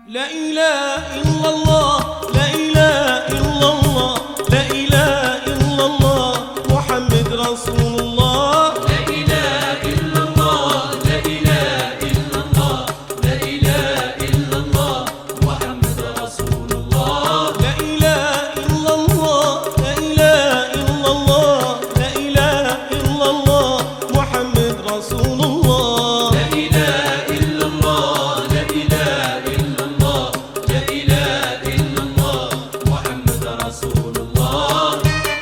لا إله إلا الله، لا إله إلا الله، لا إله إلا الله، محمد رسول الله. لا إله إلا الله، لا إله إلا الله، لا إله إلا الله، محمد رسول الله. لا إله إلا الله، لا إله إلا الله، لا إله إلا الله، محمد رسول الله. لا إله إلا الله، لا إله إلا الله، لا إله إلا الله، محمد رسول الله.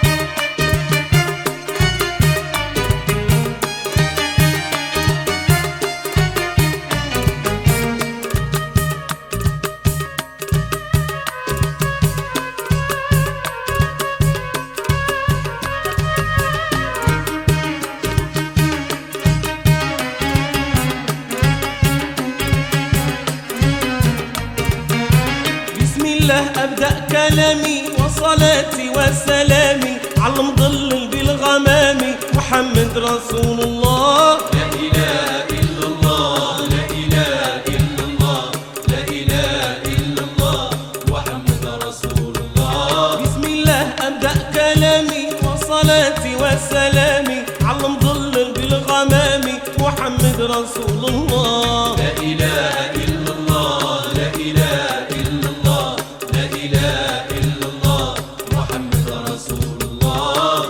بسم الله أبدأ كلامي وصلاتي وسلامي على مضلل بالغمام محمد رسول الله. لا إله إلا الله، لا إله إلا الله، لا إله إلا الله، محمد رسول الله. بسم الله أبدأ كلامي وصلاتي وسلامي على مضلل بالغمام محمد رسول الله. لا إله إلا الله، لا إله إلا الله، لا إله إلا الله، محمد رسول الله.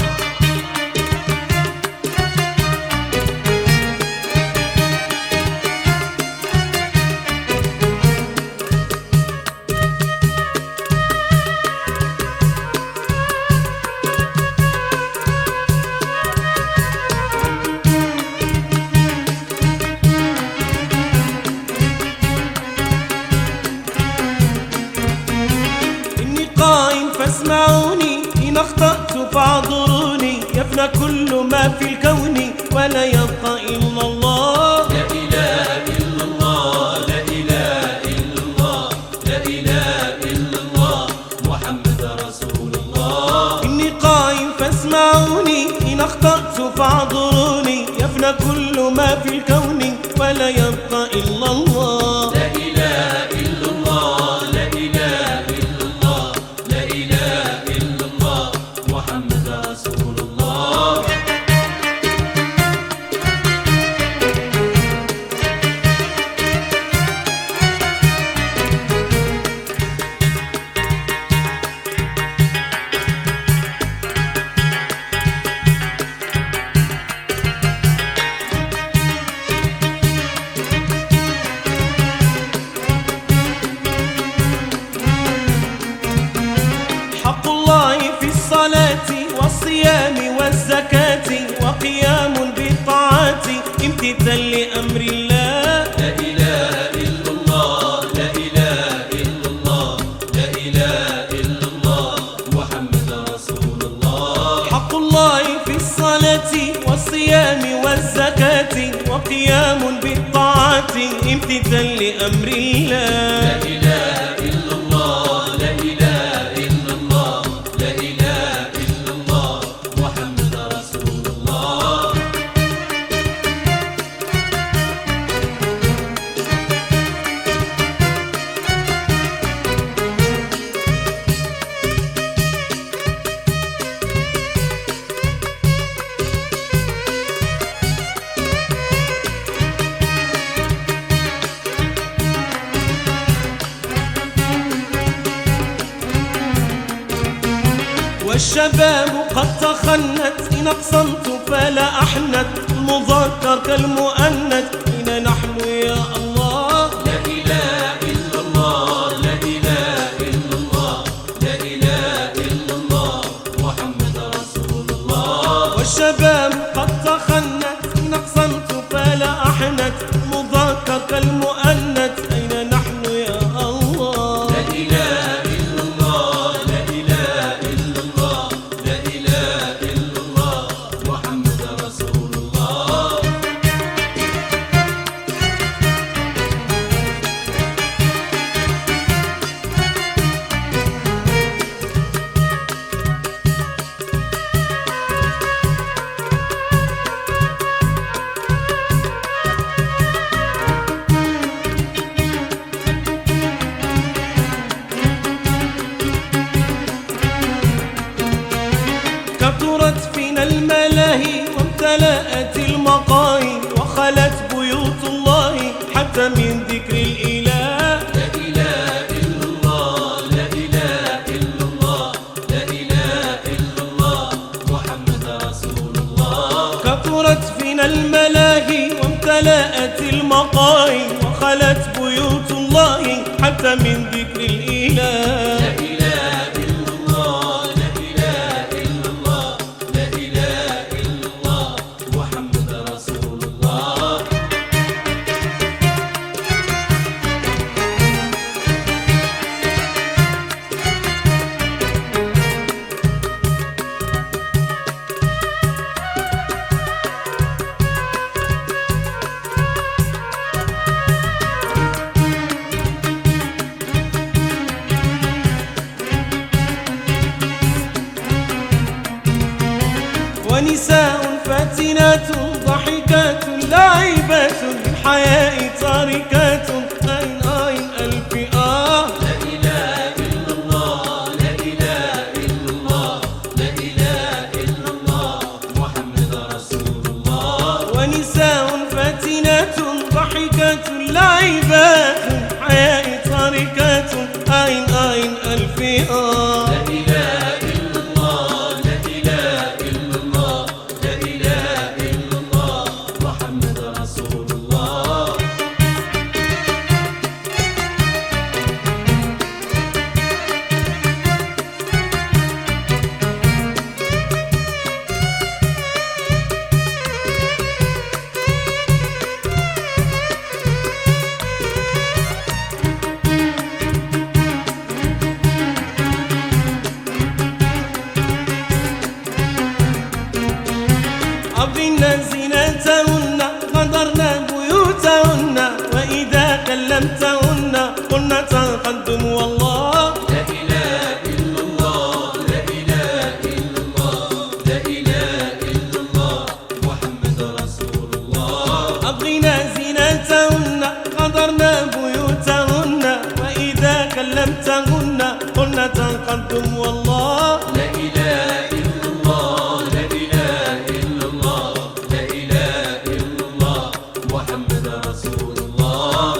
إني قائم فاسمعوني، إن أخطأت فاعذروني، يفنى كل ما في الكون ولا يبقى إلا الله. لا إله إلا الله، لا إله إلا الله، لا إله إلا الله، محمد رسول الله. إني قائم فاسمعوني، إن أخطأت فاعذروني، يفنى كل ما في الكون ولا يبقى إلا الله. لا إله إلا الله، لا إله إلا الله، لا إله إلا الله، محمد رسول الله. حق الله في الصلاة والصيام والزكاة وقيام بالطاعات امتثال لأمر الله. لا إله إلا الله، لا إله إلا الله، لا إله إلا الله، محمد رسول الله. حق الله في الصلاة والصيام والزكاة وقيام بالطاعات امتثال لأمر الله. لا إله إلا الله، لا إله إلا الله، لا إله إلا الله، محمد رسول الله. والشباب قد تخنت، إن أقسمت فلا أحنت، المذكر كالمؤنث إن نحن يا الله. لا إله إلا الله، لا إله إلا الله، لا إله إلا الله، محمد رسول الله. والشباب قد تخنت، إن أقسمت فلا أحنت، المذكر كالمؤنث أين نحن يا الله. لا إله إلا الله، لا إله إلا الله، لا إله إلا الله، محمد رسول الله. حتى من ذكر الإله. لا إله إلا الله، لا إله إلا الله، لا إله إلا الله، محمد رسول الله. كثرت فينا الملاهي وامتلأت المقاهي وخلت بيوت الله حتى من ذكر الإله. لا إله إلا الله، لا إله إلا الله، لا إله إلا الله، محمد رسول الله. ونساء فاتنات ضحكات لاعبات للحياء تاركات أين ألف لا إله إلا الله، لا إله إلا الله، لا إله إلا الله، محمد رسول الله. ونساء فاتنات ضحكات لاعبات للحياء تاركات أين ألف لا إله إلا الله، لا إله إلا الله، لا إله إلا الله، محمد رسول الله. أبدلنا زينتهن غدرنا بيوتهن وإذا كلمتهن قلنا تقدم والله. لا إله إلا الله، لا إله إلا الله، لا إله إلا الله، محمد رسول الله. أبغينا زينتهن غدرنا بيوتهن وإذا كلمتهن قلنا تقدم والله. لا إله إلا الله، لا إله إلا الله، لا إله إلا الله، محمد رسول الله.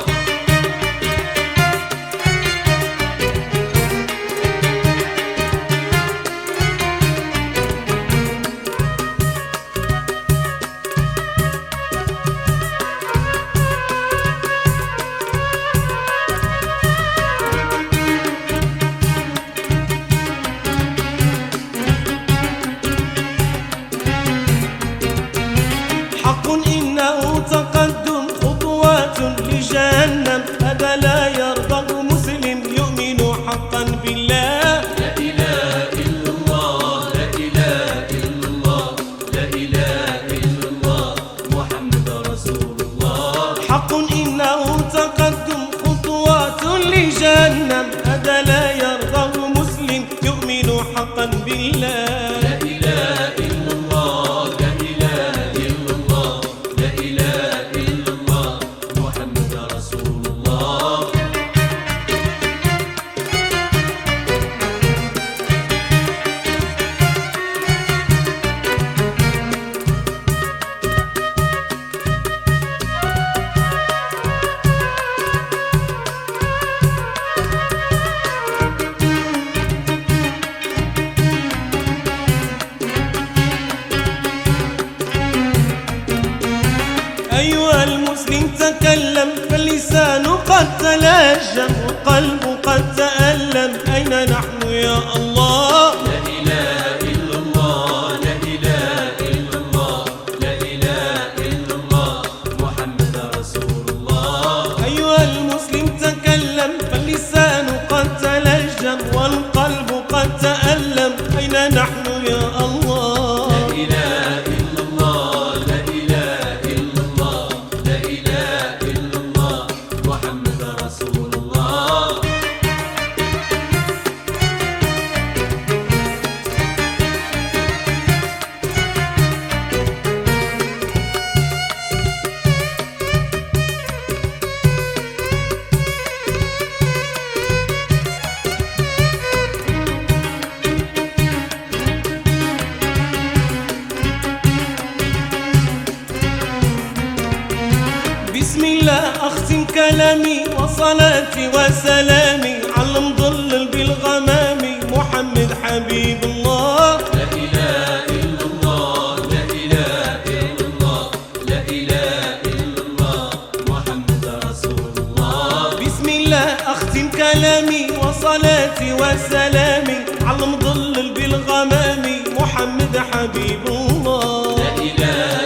حق إنه تقدم خطوات لجهنم هذا لا يرضى مسلم يؤمن حقا بالله. لا إله إلا الله، لا إله إلا الله، لا إله إلا الله، محمد رسول الله. حق إنه تقدم خطوات لجهنم هذا لا يرضى مسلم يؤمن حقا بالله. لا إله إلا الله، لا إله إلا الله، لا إله إلا الله، محمد رسول الله. أيها المسلم تكلم فاللسان قد تلجم والقلب قد تألم أين نحن يا الله. لا إله إلا الله، لا إله إلا الله، لا إله إلا الله، محمد رسول الله. أيها المسلم تكلم فاللسان قد تلجم والقلب قد تألم أين نحن يا الله. لا إله إلا الله، لا إله إلا الله، لا إله إلا الله، محمد رسول الله. أختم كلامي وصلاتي وسلامي على مضلل بالغمام محمد حبيب الله. لا إله إلا الله، لا إله إلا الله، لا إله إلا الله، محمد رسول الله. بسم الله أختم كلامي وصلاتي وسلامي على مضلل بالغمام محمد حبيب الله. لا إله